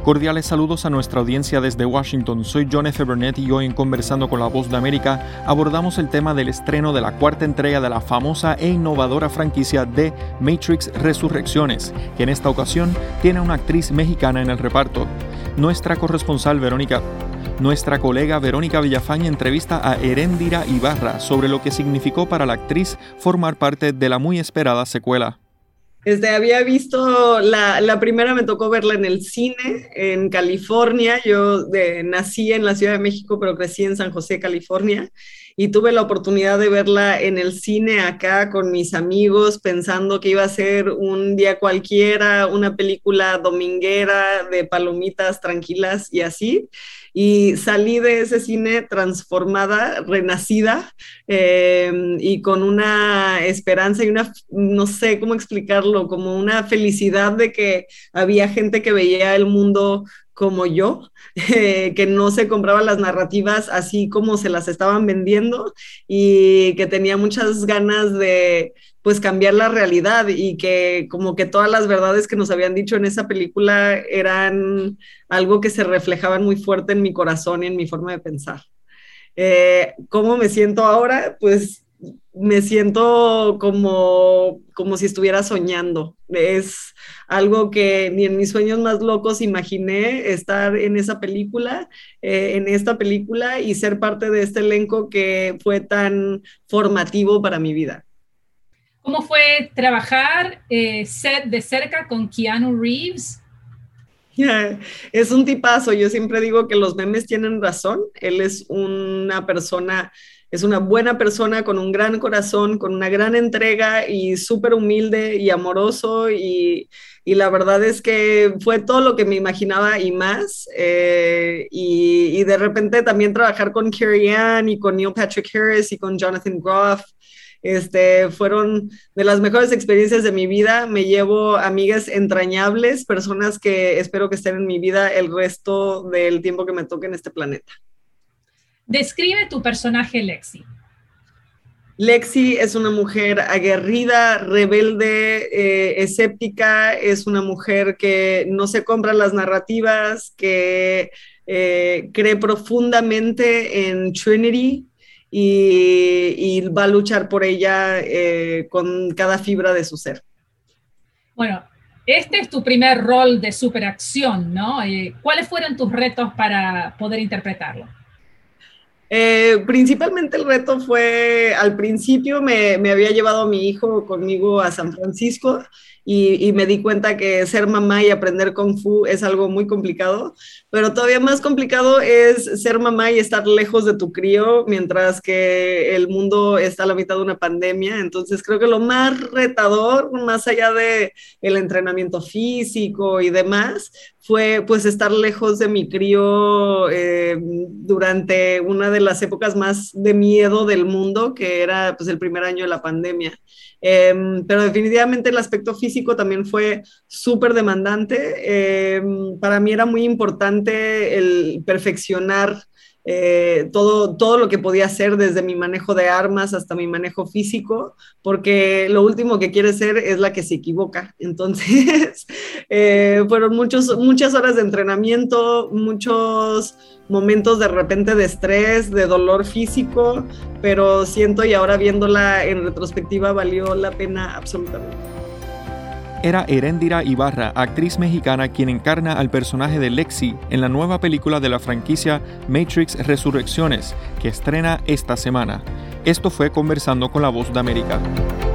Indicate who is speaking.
Speaker 1: Cordiales saludos a nuestra audiencia desde Washington. Soy John F. Burnett y hoy en Conversando con la Voz de América abordamos el tema del estreno de la cuarta entrega de la famosa e innovadora franquicia de Matrix Resurrecciones, que en esta ocasión tiene a una actriz mexicana en el reparto. Nuestra colega Verónica Villafañe entrevista a Eréndira Ibarra sobre lo que significó para la actriz formar parte de la muy esperada secuela.
Speaker 2: Había visto, la primera me tocó verla en el cine, en California. Yo nací en la Ciudad de México, pero crecí en San José, California, y tuve la oportunidad de verla en el cine acá con mis amigos, pensando que iba a ser un día cualquiera, una película dominguera de palomitas tranquilas y así. Y salí de ese cine transformada, renacida, y con una esperanza y una, no sé cómo explicarlo, como una felicidad de que había gente que veía el mundo como yo, que no se compraba las narrativas así como se las estaban vendiendo y que tenía muchas ganas de pues cambiar la realidad y que como que todas las verdades que nos habían dicho en esa película eran algo que se reflejaban muy fuerte en mi corazón y en mi forma de pensar. ¿Cómo me siento ahora? Pues me siento como si estuviera soñando. Es algo que ni en mis sueños más locos imaginé estar en esa película, en esta película y ser parte de este elenco que fue tan formativo para mi vida.
Speaker 3: ¿Cómo fue trabajar de cerca con Keanu Reeves?
Speaker 2: Es un tipazo. Yo siempre digo que los memes tienen razón. Él es una buena persona con un gran corazón, con una gran entrega y súper humilde y amoroso y la verdad es que fue todo lo que me imaginaba y más. Y de repente también trabajar con Carrie Ann y con Neil Patrick Harris y con Jonathan Groff. Fueron de las mejores experiencias de mi vida. Me llevo amigas entrañables, personas que espero que estén en mi vida el resto del tiempo que me toque en este planeta.
Speaker 3: Describe tu personaje Lexi.
Speaker 2: Lexi es una mujer aguerrida, rebelde, escéptica, es una mujer que no se compra las narrativas, que cree profundamente en Trinity, y va a luchar por ella con cada fibra de su ser.
Speaker 3: Bueno, este es tu primer rol de superacción, ¿no? ¿Cuáles fueron tus retos para poder interpretarlo?
Speaker 2: Principalmente el reto fue, al principio me había llevado a mi hijo conmigo a San Francisco y me di cuenta que ser mamá y aprender Kung Fu es algo muy complicado, pero todavía más complicado es ser mamá y estar lejos de tu crío mientras que el mundo está a la mitad de una pandemia. Entonces creo que lo más retador, más allá de el entrenamiento físico y demás, fue pues estar lejos de mi crío durante una de las épocas más de miedo del mundo, que era pues el primer año de la pandemia. Pero definitivamente el aspecto físico también fue súper demandante. Para mí era muy importante el perfeccionar todo lo que podía hacer, desde mi manejo de armas hasta mi manejo físico, porque lo último que quiere ser es la que se equivoca. Entonces fueron muchas horas de entrenamiento, muchos momentos de repente de estrés, de dolor físico, pero siento, y ahora viéndola en retrospectiva, valió la pena absolutamente.
Speaker 1: Era Eréndira Ibarra, actriz mexicana, quien encarna al personaje de Lexi en la nueva película de la franquicia Matrix Resurrecciones, que estrena esta semana. Esto fue Conversando con la Voz de América.